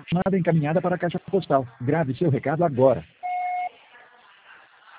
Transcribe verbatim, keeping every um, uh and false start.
chamada encaminhada para a caixa postal. Grave seu recado agora.